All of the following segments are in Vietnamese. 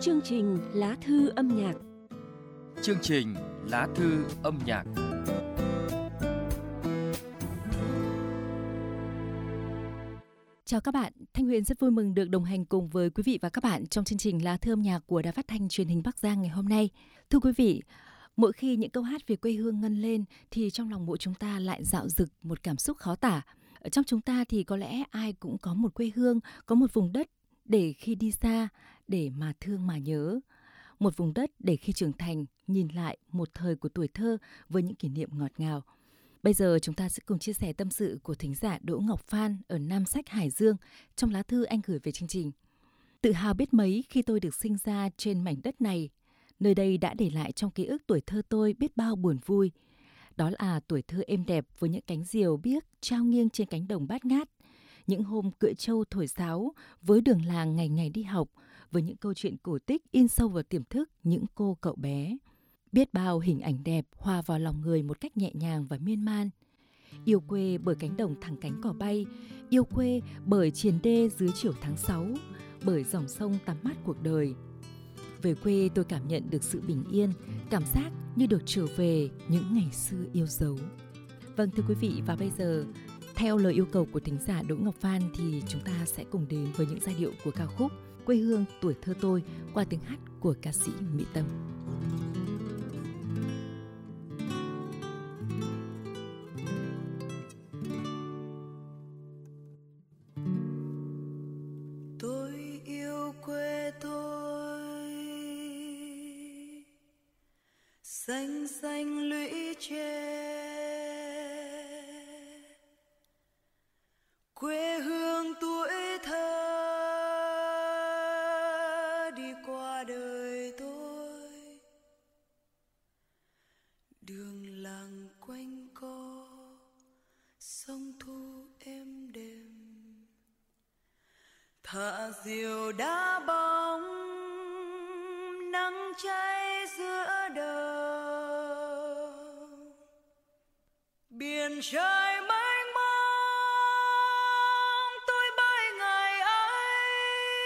Chương trình Lá thư âm nhạc. Chương trình Lá thư âm nhạc. Chào các bạn, Thanh Huyền rất vui mừng được đồng hành cùng với quý vị và các bạn trong chương trình Lá thư âm nhạc của Đài Phát thanh Truyền hình Bắc Giang ngày hôm nay. Thưa quý vị, mỗi khi những câu hát về quê hương ngân lên thì trong lòng mỗi chúng ta lại dạo dực một cảm xúc khó tả. Ở trong chúng ta thì có lẽ ai cũng có một quê hương, có một vùng đất để khi đi xa, để mà thương mà nhớ. Một vùng đất để khi trưởng thành nhìn lại một thời của tuổi thơ với những kỷ niệm ngọt ngào. Bây giờ chúng ta sẽ cùng chia sẻ tâm sự của thính giả Đỗ Ngọc Phan ở Nam Sách, Hải Dương trong lá thư anh gửi về chương trình. Tự hào biết mấy khi tôi được sinh ra trên mảnh đất này. Nơi đây đã để lại trong ký ức tuổi thơ tôi biết bao buồn vui. Đó là tuổi thơ êm đẹp với những cánh diều biếc trao nghiêng trên cánh đồng bát ngát. Những hôm cưỡi trâu thổi sáo với đường làng ngày ngày đi học, với những câu chuyện cổ tích in sâu vào tiềm thức những cô cậu bé. Biết bao hình ảnh đẹp hòa vào lòng người một cách nhẹ nhàng và miên man. Yêu quê bởi cánh đồng thẳng cánh cỏ bay, yêu quê bởi triền đê dưới chiều tháng 6, bởi dòng sông tắm mát cuộc đời. Về quê tôi cảm nhận được sự bình yên, cảm giác như được trở về những ngày xưa yêu dấu. Vâng thưa quý vị, và bây giờ theo lời yêu cầu của thính giả Đỗ Ngọc Phan thì chúng ta sẽ cùng đến với những giai điệu của ca khúc Quê hương tuổi thơ tôi qua tiếng hát của ca sĩ Mỹ Tâm. Tôi yêu quê tôi, xanh xanh lũy tre, quê hương tuổi thơ đi qua đời tôi. Đường làng quanh co, sông thu êm đềm, thả diều đá bóng, nắng cháy giữa đầu. Biển trời mênh mông, tôi bơi ngày ấy.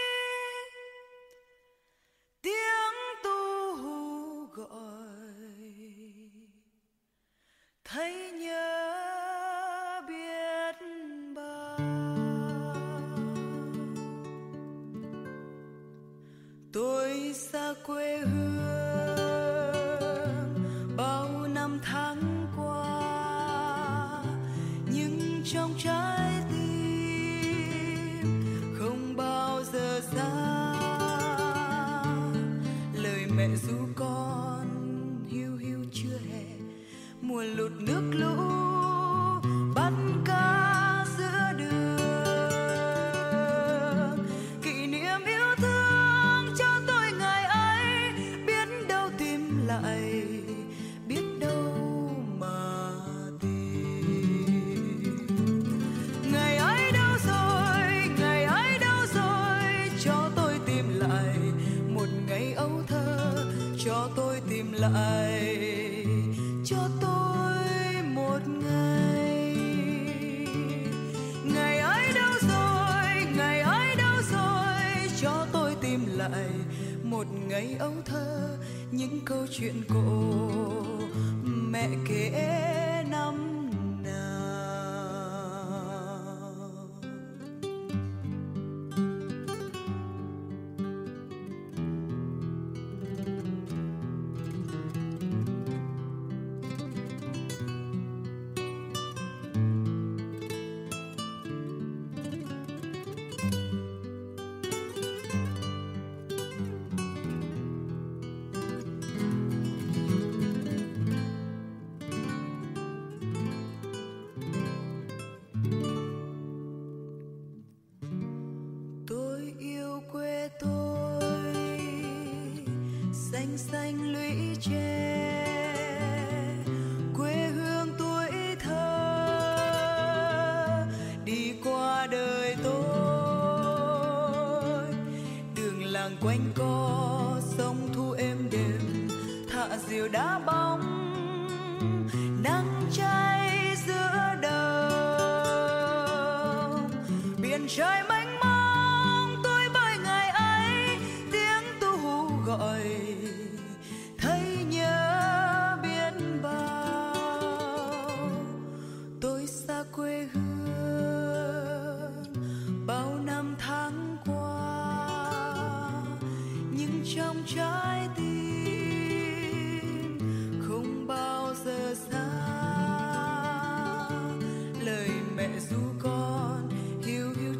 Tiếng tu hú gọi, thấy nhớ biết bao. Tôi xa quê hương bao năm tháng qua, nhưng trong trái tim không bao giờ xa. Lời mẹ ru con hiu hiu chưa hè, mùa lụt nước lũ bắt cá giữa đường. Kỷ niệm yêu thương cho tôi ngày ấy, biết đâu tìm lại, biết đâu mà tìm. Ngày ấy đâu rồi, ngày ấy đâu rồi, cho tôi tìm lại một ngày ấu thơ, cho tôi tìm lại, cho tôi một ngày. Ngày ấy đâu rồi, ngày ấy đâu rồi, cho tôi tìm lại một ngày ấu thơ, những câu chuyện cổ mẹ kể năm nào. Tôi yêu quê tôi, xanh xanh lũy tre, quê hương tuổi thơ đi qua đời tôi. Đường làng quanh co, sông thu êm đềm, thả diều đá bóng, nắng cháy giữa đầu. Biển trời mênh mông, tôi bơi ngày ấy. Tiếng tu hú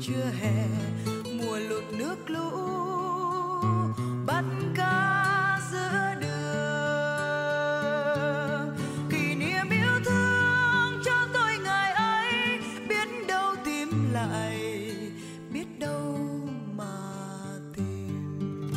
trưa hè, mùa lụt nước lũ bắt cá giữa đường. Kỷ niệm yêu thương cho tôi ngày ấy, biết đâu tìm lại, biết đâu mà tìm.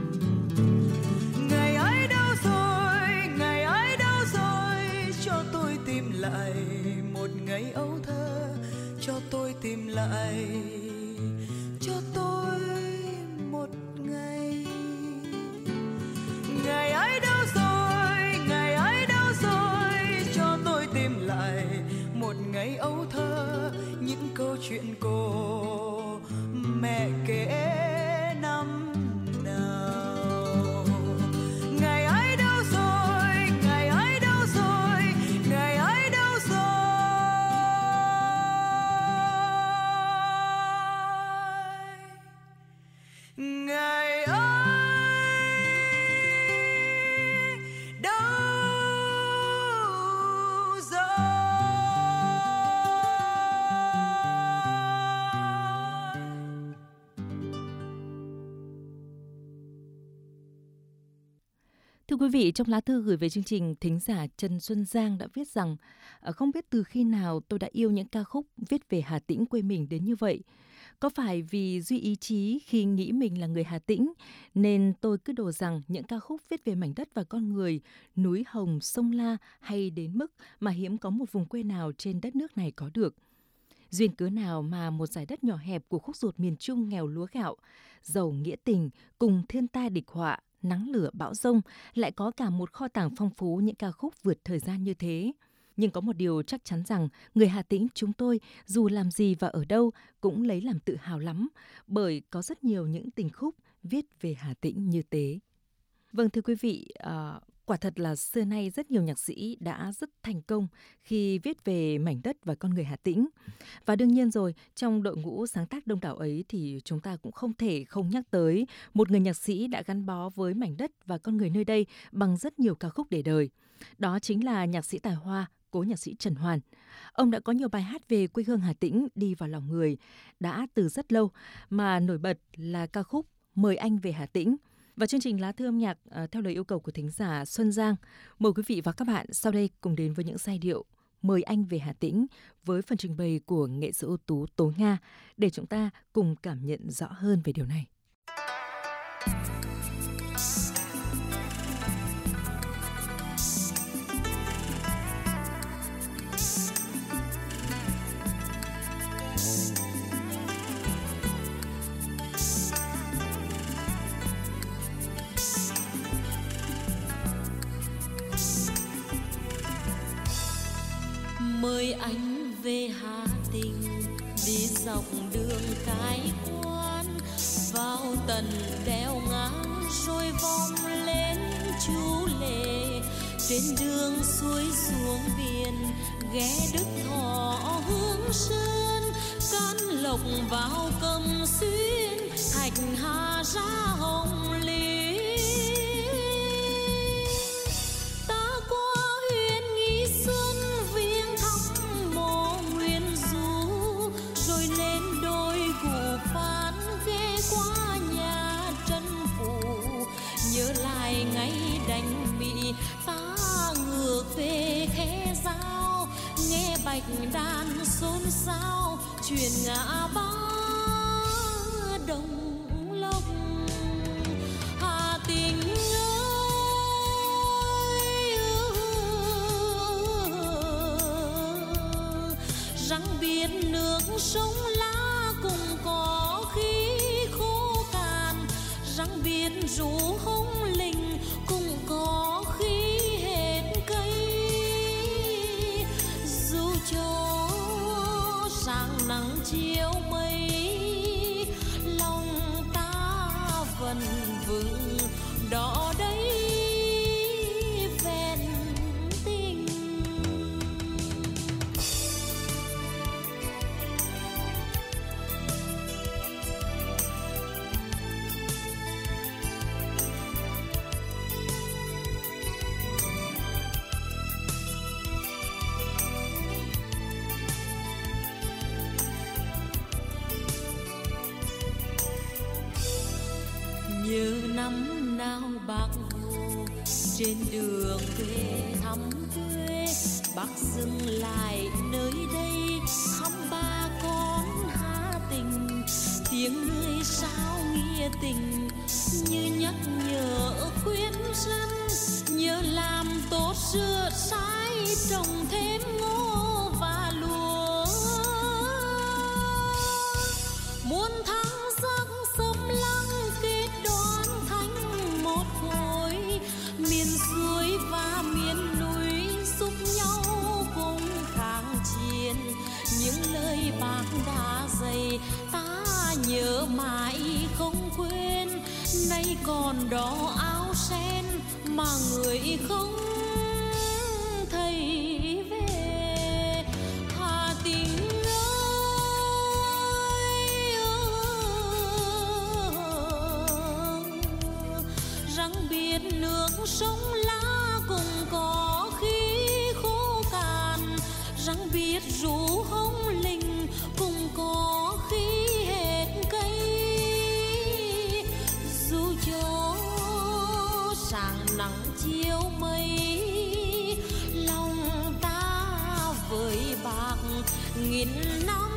Ngày ấy đâu rồi, ngày ấy đâu rồi, cho tôi tìm lại một ngày ấu thơ, cho tôi tìm lại, cho tôi một ngày. Ngày ấy đâu rồi, ngày ấy đâu rồi, cho tôi tìm lại một ngày ấu thơ, những câu chuyện cô mẹ kể năm nào. Ngày ấy đâu rồi, ngày ấy đâu rồi, ngày ấy đâu rồi. Ngày ấy đâu rồi. Thưa quý vị, trong lá thư gửi về chương trình, thính giả Trần Xuân Giang đã viết rằng không biết từ khi nào tôi đã yêu những ca khúc viết về Hà Tĩnh quê mình đến như vậy. Có phải vì duy ý chí khi nghĩ mình là người Hà Tĩnh nên tôi cứ đổ rằng những ca khúc viết về mảnh đất và con người, núi Hồng, sông La hay đến mức mà hiếm có một vùng quê nào trên đất nước này có được. Duyên cớ nào mà một dải đất nhỏ hẹp của khúc ruột miền Trung nghèo lúa gạo, giàu nghĩa tình cùng thiên tai địch họa, nắng lửa bão giông lại có cả một kho tàng phong phú những ca khúc vượt thời gian như thế. Nhưng có một điều chắc chắn rằng người Hà Tĩnh chúng tôi dù làm gì và ở đâu cũng lấy làm tự hào lắm, bởi có rất nhiều những tình khúc viết về Hà Tĩnh như thế. Vâng, thưa quý vị, quả thật là xưa nay rất nhiều nhạc sĩ đã rất thành công khi viết về mảnh đất và con người Hà Tĩnh. Và đương nhiên rồi, trong đội ngũ sáng tác đông đảo ấy thì chúng ta cũng không thể không nhắc tới một người nhạc sĩ đã gắn bó với mảnh đất và con người nơi đây bằng rất nhiều ca khúc để đời. Đó chính là nhạc sĩ tài hoa, cố nhạc sĩ Trần Hoàn. Ông đã có nhiều bài hát về quê hương Hà Tĩnh đi vào lòng người đã từ rất lâu, mà nổi bật là ca khúc Mời Anh Về Hà Tĩnh. Và chương trình Lá Thư Âm Nhạc theo lời yêu cầu của thính giả Xuân Giang, mời quý vị và các bạn sau đây cùng đến với những giai điệu Mời Anh Về Hà Tĩnh với phần trình bày của nghệ sĩ ưu tú Tố Nga để chúng ta cùng cảm nhận rõ hơn về điều này. Mời anh về Hà Tĩnh, đi dọc đường Cái Quan, vào tận đèo ngang rồi vòng lên Chú Lệ. Trên đường xuôi xuống biển, ghé Đức Thọ Hương Sơn, Can Lộc vào Cẩm Xuyên, Thạch Hà ra Hồng Lý. Nhớ lại ngày đánh Mỹ, ta ngược về Khe Dao, nghe bạch đàn xôn xao, chuyện ngã ba Đồng Lộc. Hà Tĩnh ơi, răng biết nước sông La cùng có khi khô cạn, răng biết rú hông linh cũng có khi hết cây. Dù cho sáng nắng chiều mây, lòng ta vẫn vững đó đấy vẹn tình. năm nào bác Hồ trên đường về thăm quê, bác dừng lại nơi đây thăm ba con Hà Tình. Tiếng người sao nghĩa tình như nhắc nhở khuyên dân, nhớ làm tốt sửa sai trồng thêm ngô và lúa. Muôn tháng sắc sớm lăng kết đoàn thành một khối, miền xuôi và miền núi giúp nhau cùng kháng chiến. Những lời bác đã dạy ta nhớ mãi không quên, nay còn đó áo sen mà người không thấy về. Hà Tình ơi, rằng biết nước sông lá cũng có khi khô cạn, rằng biết rủ hồng linh cũng có khi hết cây. Dù cho sáng nắng chiều mây, lòng ta với bác nghìn năm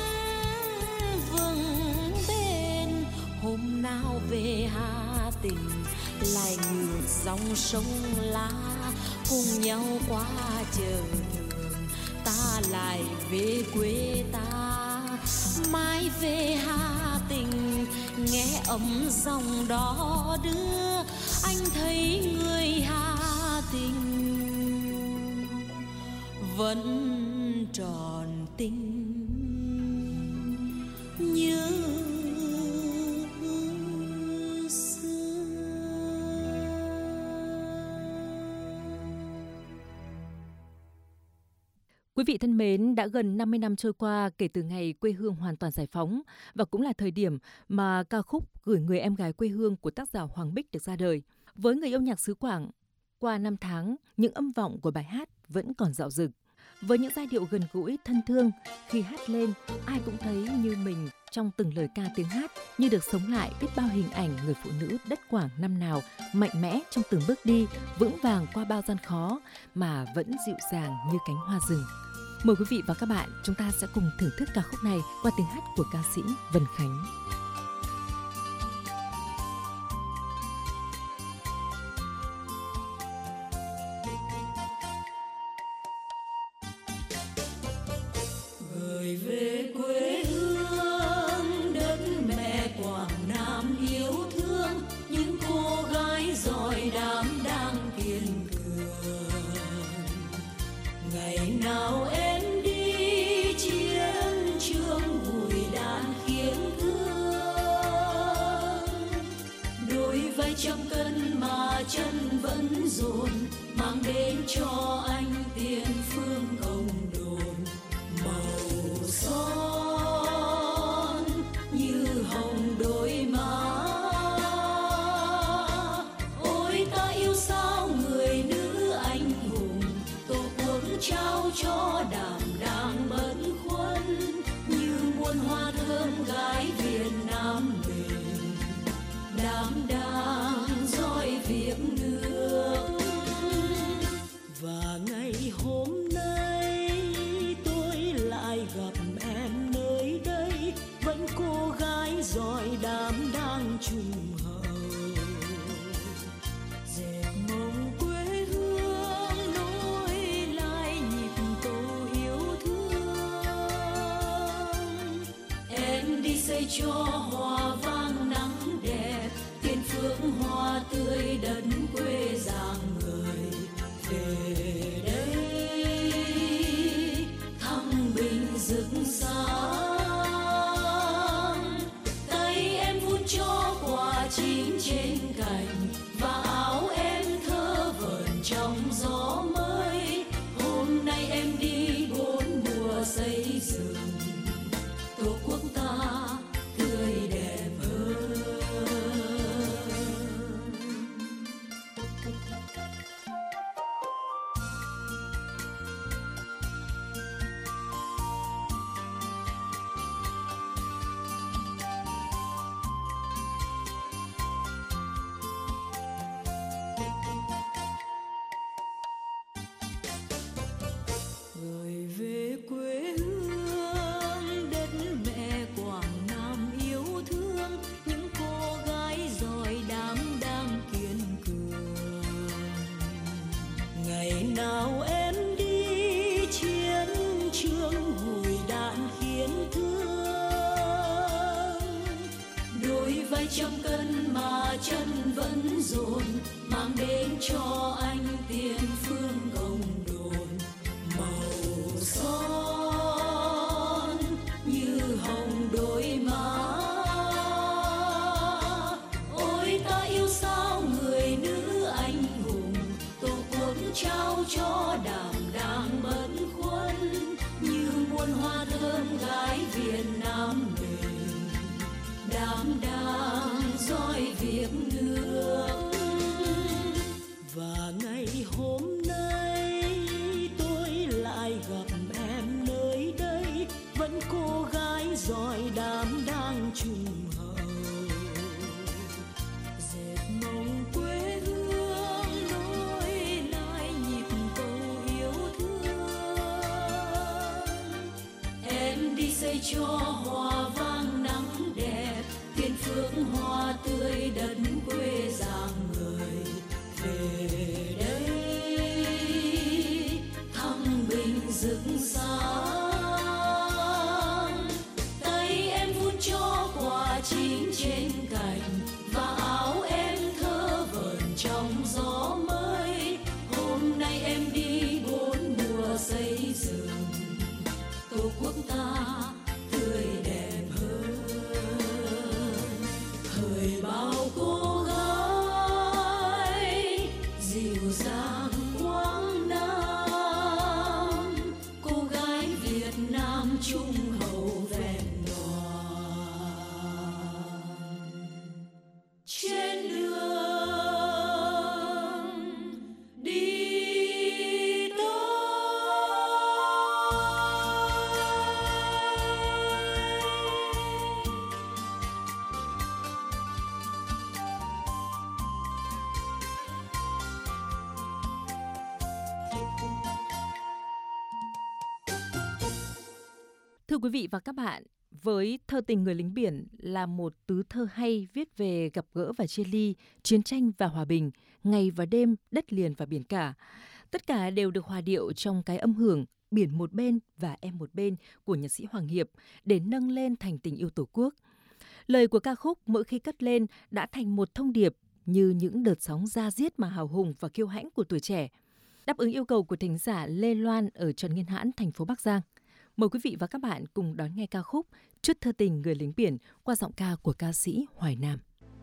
vững bền. Hôm nào về Hà Tình lại ngược dòng sông lá, cùng nhau qua chợ đường ta lại về quê ta. Mai về Hà Tình nghe ấm dòng đó đưa, anh thấy người Hà Tình vẫn tròn tình như Quý vị thân mến, đã gần 50 năm trôi qua kể từ ngày quê hương hoàn toàn giải phóng, và cũng là thời điểm mà ca khúc Gửi người em gái quê hương của tác giả Hoàng Bích được ra đời. Với người yêu nhạc xứ Quảng, qua năm tháng, những âm vọng của bài hát vẫn còn dạo dực. Với những giai điệu gần gũi, thân thương, khi hát lên, ai cũng thấy như mình trong từng lời ca tiếng hát, như được sống lại biết bao hình ảnh người phụ nữ đất Quảng năm nào mạnh mẽ trong từng bước đi, vững vàng qua bao gian khó mà vẫn dịu dàng như cánh hoa rừng. Mời quý vị và các bạn, chúng ta sẽ cùng thưởng thức ca khúc này qua tiếng hát của ca sĩ Vân Khánh. Gửi về quê hương đất mẹ Quảng Nam yêu thương, những cô gái giỏi đảm đang kiên cường. Ngày nào em đi chiến trường gùi đàn khiêng thương, đôi vai trăm cân mà chân vẫn dồn, mang đến cho anh tiền phương công đồn. Màu son như hồng đôi má, ôi ta yêu sao người nữ anh hùng, tổ quốc trao cho đảm đang bấn khuân, như muôn hoa thơm gái Việt Nam mình, đảm đang dõi việc nước. Và ngày hôm nay tôi lại gặp em nơi đây, vẫn cô gái giỏi đảm đang trùng hậu, dệt mộng quê hương nối lại nhịp tô yêu thương. Em đi xây cho hoa vang nắng đẹp, tiền phương hoa tươi đất quê giang người. Về đây thăng bình rực sáng, tay em vun cho quả chín trên cành, và áo em thơ vờn trong gió mới. Hôm nay em đi bốn mùa xây dựng, tổ quốc ta tươi đẹp hơn. rơi trăm cân mà chân vẫn dồn, mang đến cho anh tiền phương gồng đồn. Màu son như hồng đôi má, ôi ta yêu sao người nữ anh hùng, tổ quốc trao cho đảm đang bất khuất, như muôn hoa thơm gái Việt Nam mình, đảm đang dõi việc nước. Và ngày hôm nay tôi lại gặp em nơi đây, vẫn cô gái giỏi đảm đang trung hậu, dệt mộng quê hương nối lại nhịp cầu yêu thương. Em đi xây cho hoa vang nắng đẹp, tiền phước hoa tươi đất quê giang người. Về đây thăng bình rực sáng, tay em vun cho quả chín trên cành, và áo em thơ vờn trong gió mới. Hôm nay em đi bốn mùa xây dựng, tổ quốc ta tươi đẹp hơn. Thời bao cô gái dịu dàng Quảng Nam, cô gái Việt Nam trung hậu vẹn toàn. Trên đường đi Thưa quý vị và các bạn, với thơ tình người lính biển là một tứ thơ hay viết về gặp gỡ và chia ly, chiến tranh và hòa bình, ngày và đêm, đất liền và biển cả. Tất cả đều được hòa điệu trong cái âm hưởng Biển một bên và em một bên của nhạc sĩ Hoàng Hiệp để nâng lên thành tình yêu Tổ quốc. Lời của ca khúc mỗi khi cất lên đã thành một thông điệp như những đợt sóng da diết mà hào hùng và kiêu hãnh của tuổi trẻ, đáp ứng yêu cầu của thính giả Lê Loan ở Trần Nguyên Hãn, thành phố Bắc Giang. Mời quý vị và các bạn cùng đón nghe ca khúc Chút thơ tình người lính biển qua giọng ca của ca sĩ Hoài Nam.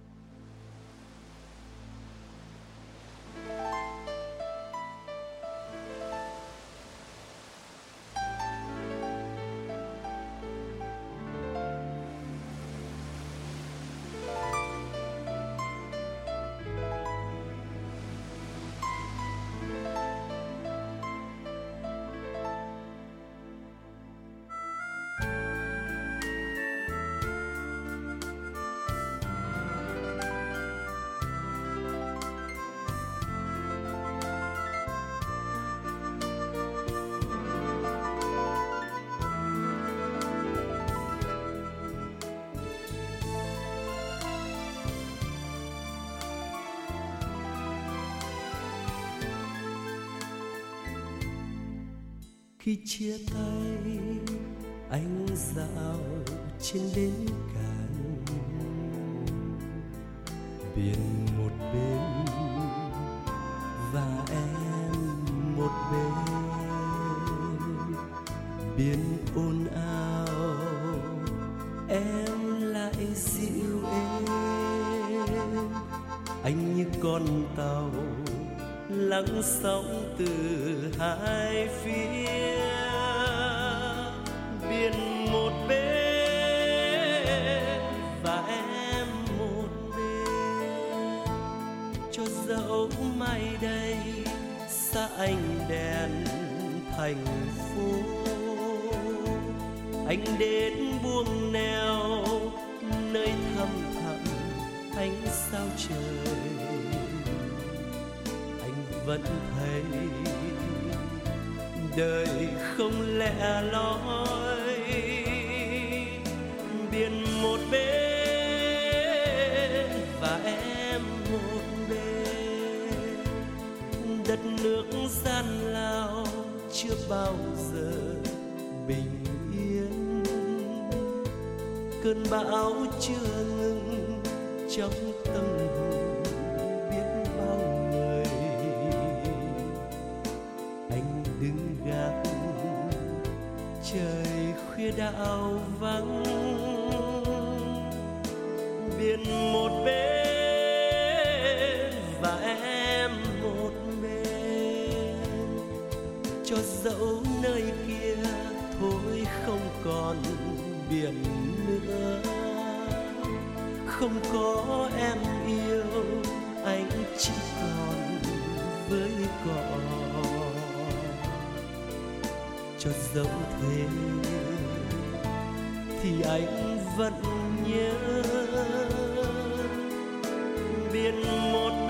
Khi chia tay anh dạo trên bến cạn, biển một bên và em một bên. Biển ồn ào em lại dịu êm, anh như con tàu lắng sóng từ hai phía. Biển một bên và em một bên, cho dẫu mai đây xa ánh đèn thành phố, anh đến buông neo nơi thăm thẳm ánh sao trời. Vẫn thấy đời không lẻ loi, biển một bên và em một bên. Đất nước gian lao chưa bao giờ bình yên, cơn bão chưa ngừng trong tâm hồn biết bao người. Anh đứng gác trời khuya đạo vắng, biển một bên và em một bên, cho dẫu nơi kia thôi không còn biển nữa, không có em yêu anh chỉ còn với cỏ. Cho dẫu thế thì anh vẫn nhớ biển một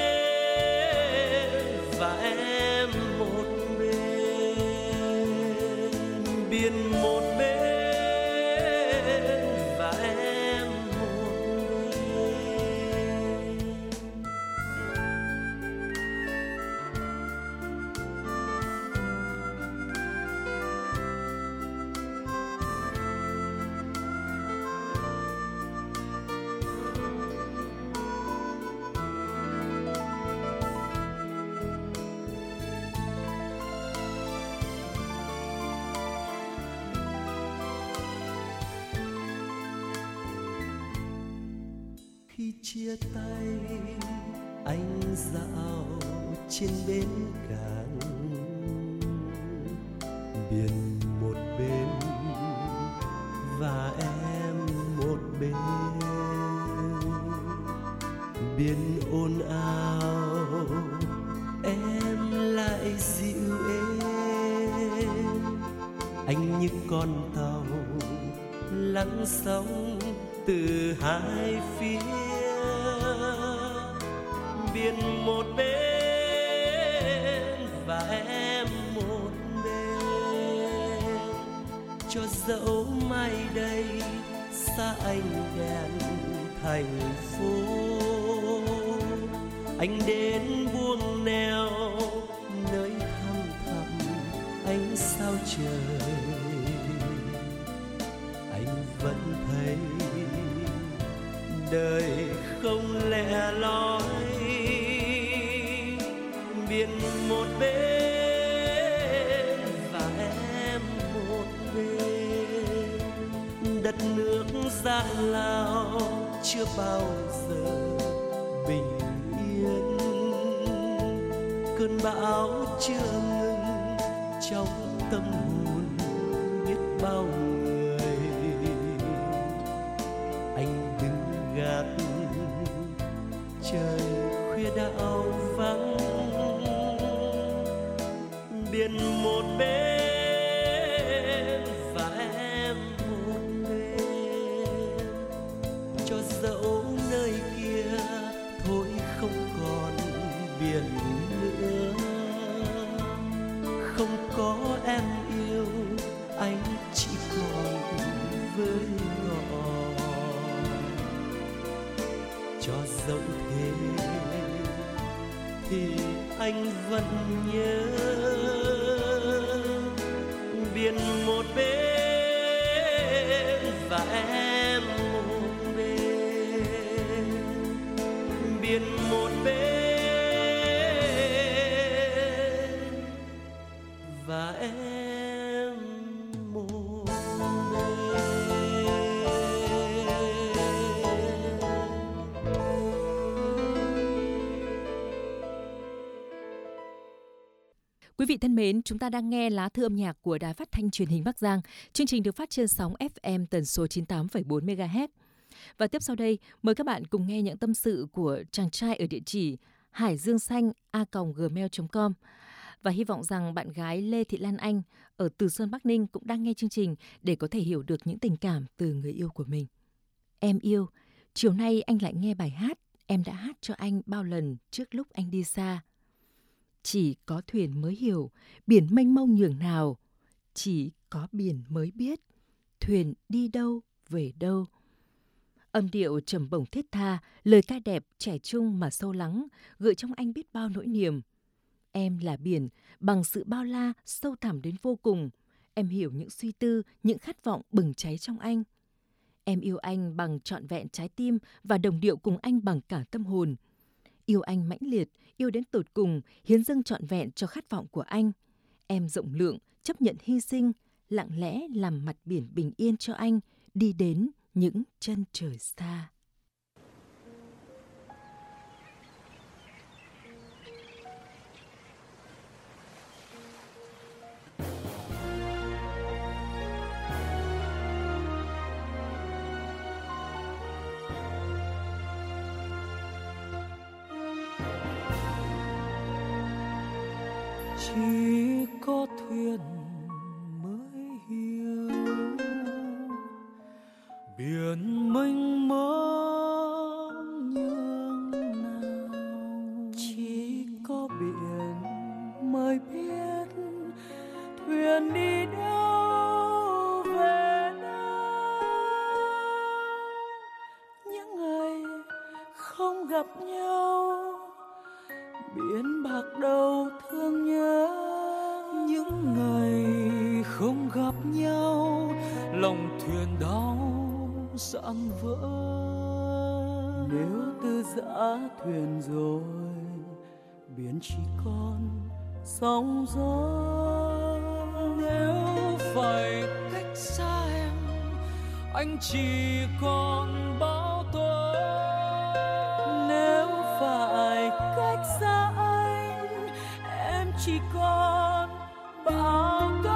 bên và em một bên, biển một bên và em một bên. Khi chia tay anh dạo trên bến cảng, biển một bên và em một bên, biển ồn ào em lại dịu êm. Anh như con tàu lắng sóng từ hai phía, biển một bên và em một bên, cho dẫu mai đây xa anh đèn thành phố, anh đến buông neo nơi thăm thẳm ánh sao trời. Anh vẫn thấy đời không lẻ loi, biển một bên và em một bên, đất nước Giang Lao chưa bao giờ bình yên, cơn bão chưa ngừng trong tâm hồn biết bao người. Anh đứng gác trời khuya đạo vắng, biển một bên và em một bên, cho dẫu nơi kia thôi không còn biển nữa, không có em yêu anh chỉ còn với ngõ. Cho dẫu thế thì anh vẫn nhớ biển một bên và em một bên, biển một bên và em một bên. Quý vị thân mến, chúng ta đang nghe lá thư âm nhạc của Đài Phát thanh Truyền hình Bắc Giang. Chương trình được phát trên sóng FM tần số 98,4 MHz. Và tiếp sau đây, mời các bạn cùng nghe những tâm sự của chàng trai ở địa chỉ haiduongxanh@gmail.com. Và hy vọng rằng bạn gái Lê Thị Lan Anh ở Từ Sơn, Bắc Ninh cũng đang nghe chương trình để có thể hiểu được những tình cảm từ người yêu của mình. Em yêu, chiều nay anh lại nghe bài hát em đã hát cho anh bao lần trước lúc anh đi xa. Chỉ có thuyền mới hiểu biển mênh mông nhường nào, chỉ có biển mới biết thuyền đi đâu về đâu. Âm điệu trầm bổng thiết tha, lời ca đẹp trẻ trung mà sâu lắng, gợi trong anh biết bao nỗi niềm. Em là biển, bằng sự bao la, sâu thẳm đến vô cùng. Em hiểu những suy tư, những khát vọng bừng cháy trong anh. Em yêu anh bằng trọn vẹn trái tim và đồng điệu cùng anh bằng cả tâm hồn. Yêu anh mãnh liệt, yêu đến tột cùng, hiến dâng trọn vẹn cho khát vọng của anh. Em rộng lượng, chấp nhận hy sinh, lặng lẽ làm mặt biển bình yên cho anh, đi đến những chân trời xa. Chỉ có thuyền mới hiểu biển mênh mông nhường nào. Chỉ có biển mới biết thuyền đi đâu về đâu. Những ngày không gặp nhau, biển bạc đầu thương nhớ. Những ngày không gặp nhau, lòng thuyền đau dạn vỡ. Nếu từ giã thuyền rồi, biển chỉ còn sóng gió. Nếu phải cách xa em, anh chỉ còn bão tố. Nếu phải cách xa anh, em chỉ còn bão tố.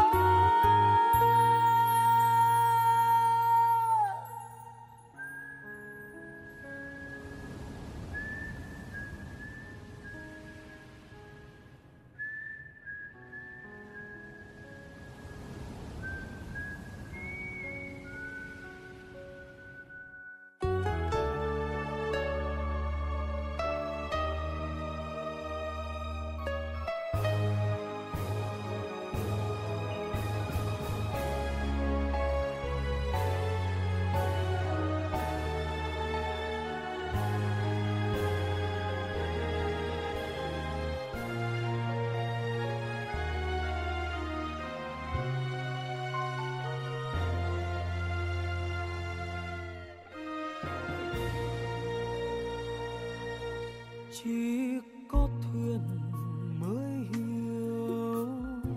Chỉ có thuyền mới hiểu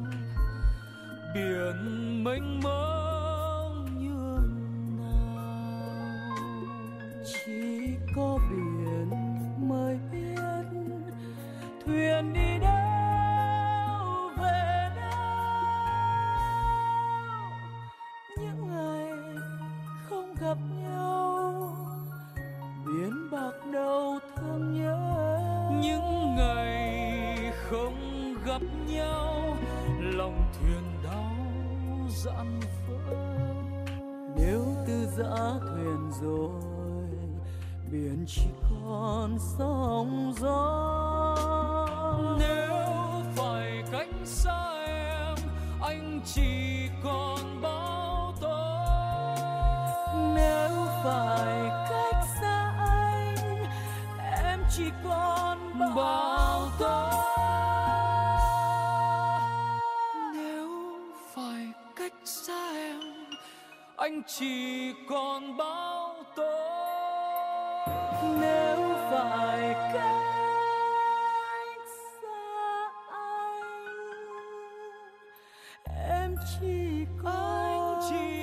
biển mênh mông nhường nào. Chỉ có biển mới biết thuyền đi đâu về đâu. Những ngày không gặp nhau, biển bạc đầu thương nhớ. Những ngày không gặp nhau, lòng thuyền đau dạn vỡ. Nếu từ giã thuyền rồi, biển chỉ còn sóng gió. Nếu phải cách xa em, anh chỉ còn bão tố. Nếu phải cách xa anh, em chỉ còn bão tố. Nếu phải cách xa em, anh chỉ còn bão tố. Nếu phải cách xa anh, em chỉ còn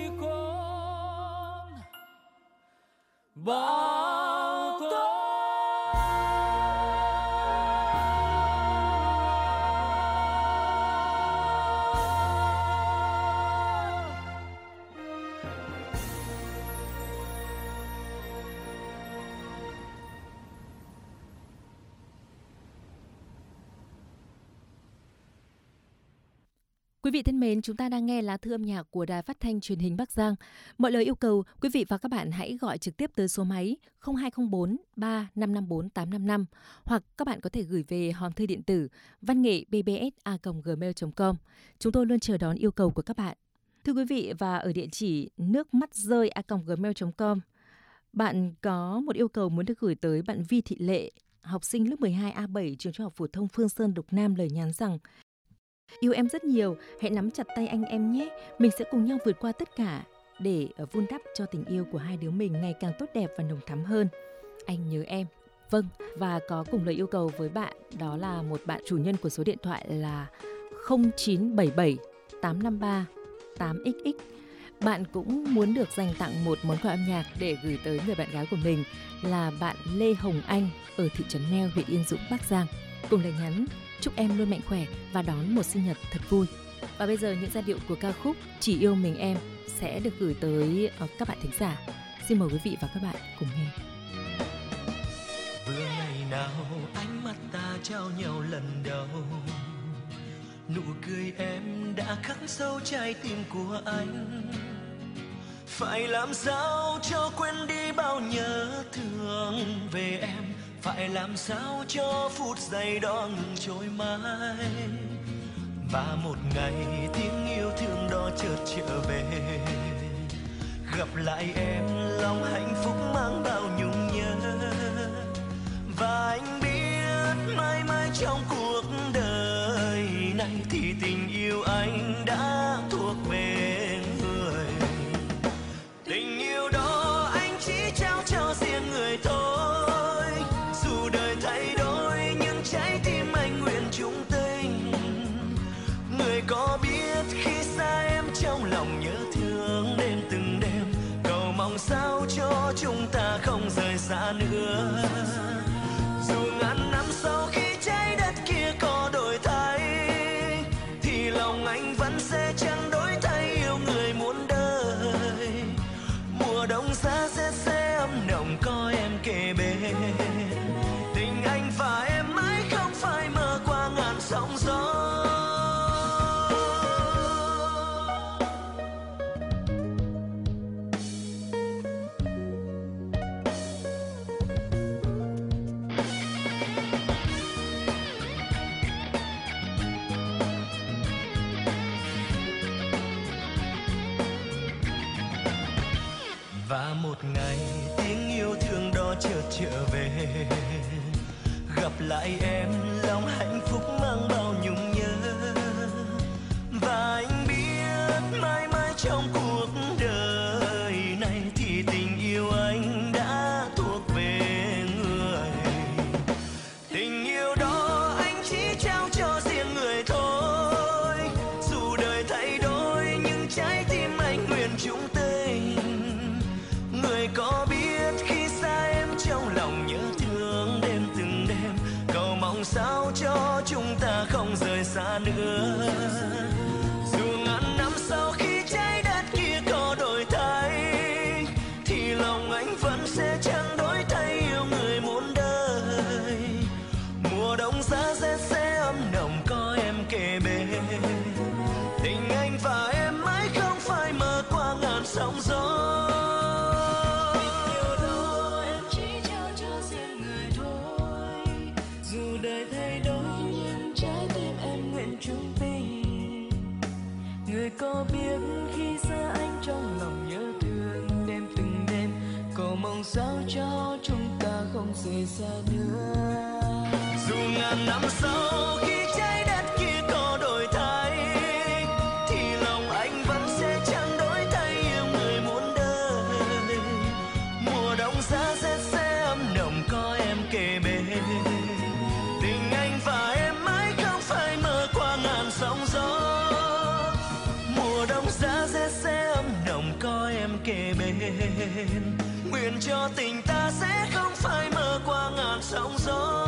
bão tố. Quý vị thân mến, chúng ta đang nghe lá thư âm nhạc của Đài Phát thanh Truyền hình Bắc Giang. Mọi lời yêu cầu, quý vị và các bạn hãy gọi trực tiếp tới số máy 0204 3554 855 hoặc các bạn có thể gửi về hòm thư điện tử vanngệ@bbs@gmail.com. Chúng tôi luôn chờ đón yêu cầu của các bạn. Thưa quý vị, và ở địa chỉ nước mắt rơi@gmail.com, bạn có một yêu cầu muốn được gửi tới bạn Vi Thị Lệ, học sinh lớp 12 A7 trường Trung học phổ thông Phương Sơn, Lục Nam, lời nhắn rằng: Yêu em rất nhiều, hãy nắm chặt tay anh em nhé, mình sẽ cùng nhau vượt qua tất cả. để vun đắp cho tình yêu của hai đứa mình ngày càng tốt đẹp và nồng thắm hơn. Anh nhớ em. Vâng, và có cùng lời yêu cầu với bạn, đó là một bạn chủ nhân của số điện thoại là 0977 853 8XX. Bạn cũng muốn được dành tặng một món quà âm nhạc để gửi tới người bạn gái của mình là bạn Lê Hồng Anh ở thị trấn Neo, huyện Yên Dũng, Bắc Giang. Cùng lời nhắn chúc em luôn mạnh khỏe và đón một sinh nhật thật vui. Và bây giờ những giai điệu của ca khúc Chỉ yêu mình em sẽ được gửi tới các bạn thính giả. Xin mời quý vị và các bạn cùng nghe. Vừa ngày nào ánh mắt ta trao nhau lần đầu, nụ cười em đã khắc sâu trái tim của anh. Phải làm sao cho quên đi bao nhớ thương về em, phải làm sao cho phút giây đó ngừng trôi mãi. Và một ngày tiếng yêu thương đó chợt trở về, gặp lại em lòng hạnh phúc mang bao nhung nhớ. Và anh biết mãi mãi trong cuộc đời này thì tình yêu anh đã thuộc về người. Tình yêu đó anh chỉ trao cho riêng người thôi, dù đời thay đổi nhưng trái tim anh nguyện chung tình. Người có biết khi xa em trong lòng nhớ thương đêm từng đêm, cầu mong sao cho chúng ta không rời xa nữa. Dù ngàn năm sau khi trái đất kia có đổi thay, thì lòng anh vẫn sẽ chẳng đổi thay yêu người muôn đời. Mùa đông giá rét sẽ ấm nồng có em kề bên, tình anh và em mãi không phải mơ qua ngàn sóng gió. Và một ngày tiếng yêu thương đó chợt trở về, gặp lại em lòng hạnh phúc mang bao nhung nhớ. Và anh biết mãi mãi trong cuộc đời này thì tình yêu anh đã thuộc về người. Tình yêu đó anh chỉ trao cho riêng người thôi, dù đời thay đổi nhưng trái tim anh nguyện chung tình. Người có biết khi xa em trong lòng nhớ thương đêm từng đêm, cầu mong sao cho chúng ta không rời xa nữa. Dù ngàn năm sau khi trái đất kia có đổi thay, thì lòng anh vẫn sẽ chẳng đổi thay yêu người muôn đời. Mùa đông giá rét sẽ ấm nồng có em kề bên, tình anh và em mãi không phải mơ qua ngàn sóng gió. Người có biết khi xa anh trong lòng nhớ thương đêm từng đêm, cầu mong sao cho chúng ta không rời xa nữa. Dù ngàn năm sau khi trái đất kia có đổi thay, thì lòng anh vẫn sẽ chẳng đổi thay yêu người muôn đời. Mùa đông giá rét sẽ ấm nồng có em kề bên, tình anh và em mãi không phải mơ qua ngàn sóng gió. Giá rét sẽ ấm nồng có em kề bên, nguyện cho tình ta sẽ không phải mơ qua ngàn sóng gió.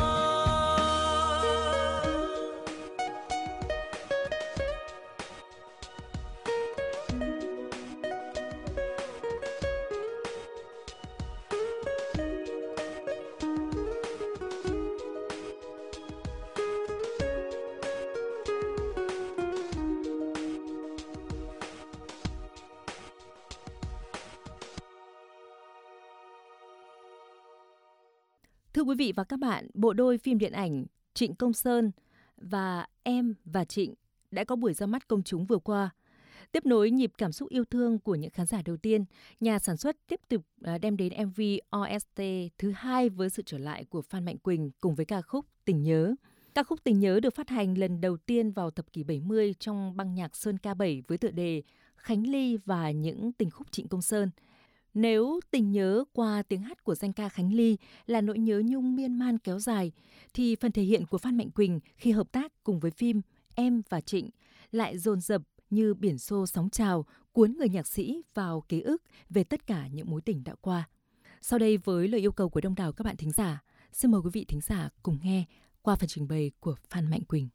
Thưa quý vị và các bạn, bộ đôi phim điện ảnh Trịnh Công Sơn và Em và Trịnh đã có buổi ra mắt công chúng vừa qua. Tiếp nối nhịp cảm xúc yêu thương của những khán giả đầu tiên, nhà sản xuất tiếp tục đem đến MV OST thứ 2 với sự trở lại của Phan Mạnh Quỳnh cùng với ca khúc Tình Nhớ. Ca khúc Tình Nhớ được phát hành lần đầu tiên vào thập kỷ 70 trong băng nhạc Sơn Ca 7 với tựa đề Khánh Ly và những tình khúc Trịnh Công Sơn. Nếu tình nhớ qua tiếng hát của danh ca Khánh Ly là nỗi nhớ nhung miên man kéo dài, thì phần thể hiện của Phan Mạnh Quỳnh khi hợp tác cùng với phim Em và Trịnh lại dồn dập như biển xô sóng trào, cuốn người nhạc sĩ vào ký ức về tất cả những mối tình đã qua. Sau đây, với lời yêu cầu của đông đảo các bạn thính giả, xin mời quý vị thính giả cùng nghe qua phần trình bày của Phan Mạnh Quỳnh.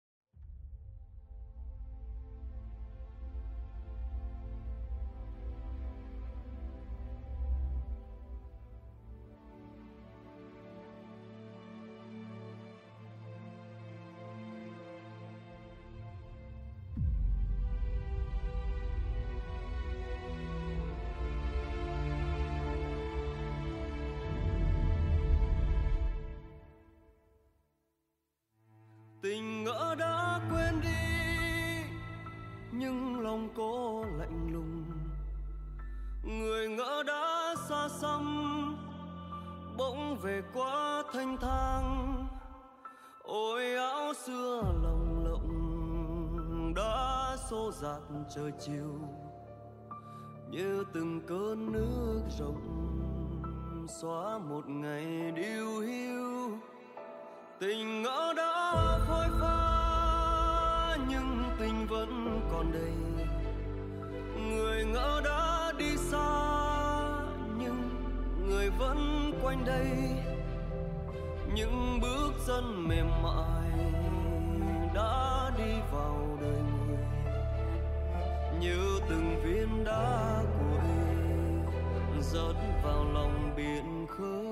Tình ngỡ đã quên đi nhưng lòng cô lạnh lùng, người ngỡ đã xa xăm bỗng về quá thanh thang. Ôi áo xưa lồng lộng đã xô dạt trời chiều, như từng cơn nước rộng xóa một ngày điêu hiu. Tình ngỡ đã phôi pha nhưng tình vẫn còn đây, người ngỡ đã đi xa nhưng người vẫn quanh đây. Những bước chân mềm mại đã đi vào đời người, như từng viên đá cuội rớt vào lòng biển khơi.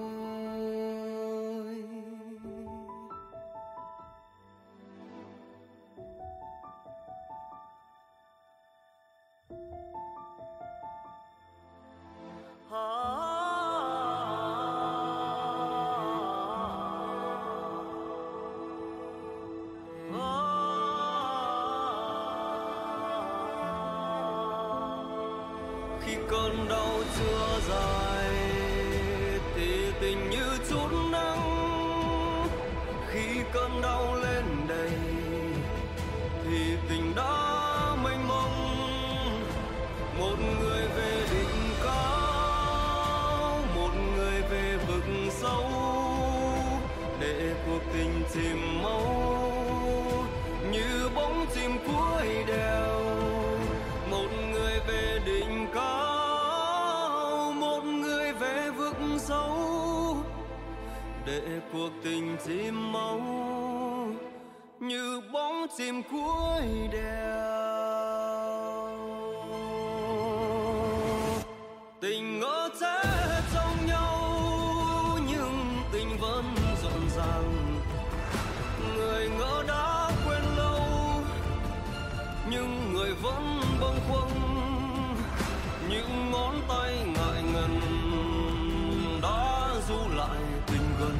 Khi cơn đau chưa dài thì tình như chút nắng, khi cơn đau lên đầy thì tình đã mênh mông. Một người về đỉnh cao, một người về vực sâu, để cuộc tình chìm mau như bóng chim cuối đèo. Một người về đỉnh cao, một người về vực sâu, để cuộc tình chìm mau như bóng chim cuối đèo. Tình ngỡ sẽ trong nhau nhưng tình vẫn rộn ràng, người ngỡ đã quên lâu nhưng người vẫn bâng khuâng. Những ngón tay ngại ngần đã ru lại tình gần,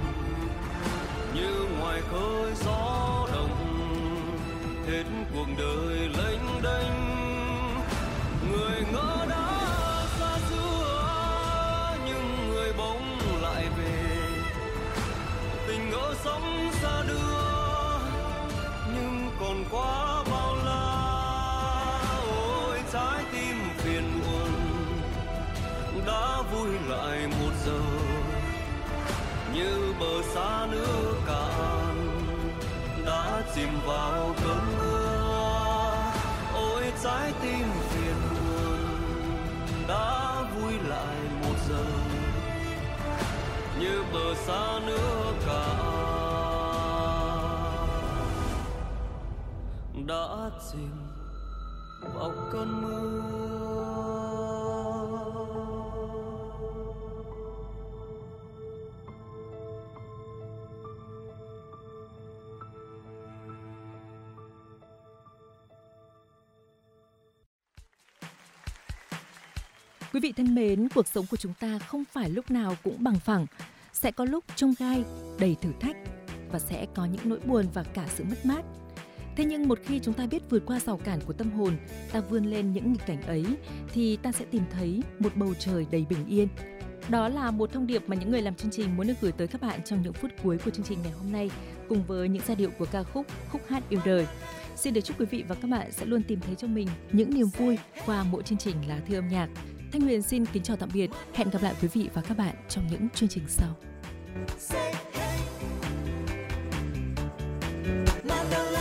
như ngoài khơi gió đông hết cuộc đời lênh đênh. Người ngỡ đã xa xưa nhưng người bỗng lại về, tình ngỡ sống xa đưa nhưng còn quá bao la. Ôi trái tim phiền muộn đã vui lại một giờ, như bờ xa nước cạn đã chìm vào cơn mưa. Ôi trái tim phiền buồn đã vui lại một giờ, như bờ xa nước cạn đã chìm vào cơn mưa. Quý vị thân mến, cuộc sống của chúng ta không phải lúc nào cũng bằng phẳng. Sẽ có lúc chông gai, đầy thử thách và sẽ có những nỗi buồn và cả sự mất mát. Thế nhưng một khi chúng ta biết vượt qua rào cản của tâm hồn, ta vươn lên những nghịch cảnh ấy, thì ta sẽ tìm thấy một bầu trời đầy bình yên. Đó là một thông điệp mà những người làm chương trình muốn được gửi tới các bạn trong những phút cuối của chương trình ngày hôm nay, cùng với những giai điệu của ca khúc Khúc hát yêu đời. Xin được chúc quý vị và các bạn sẽ luôn tìm thấy cho mình những niềm vui qua mỗi chương trình Lá Thư Âm Nhạc. Thanh Huyền xin kính chào tạm biệt. Hẹn gặp lại quý vị và các bạn trong những chương trình sau.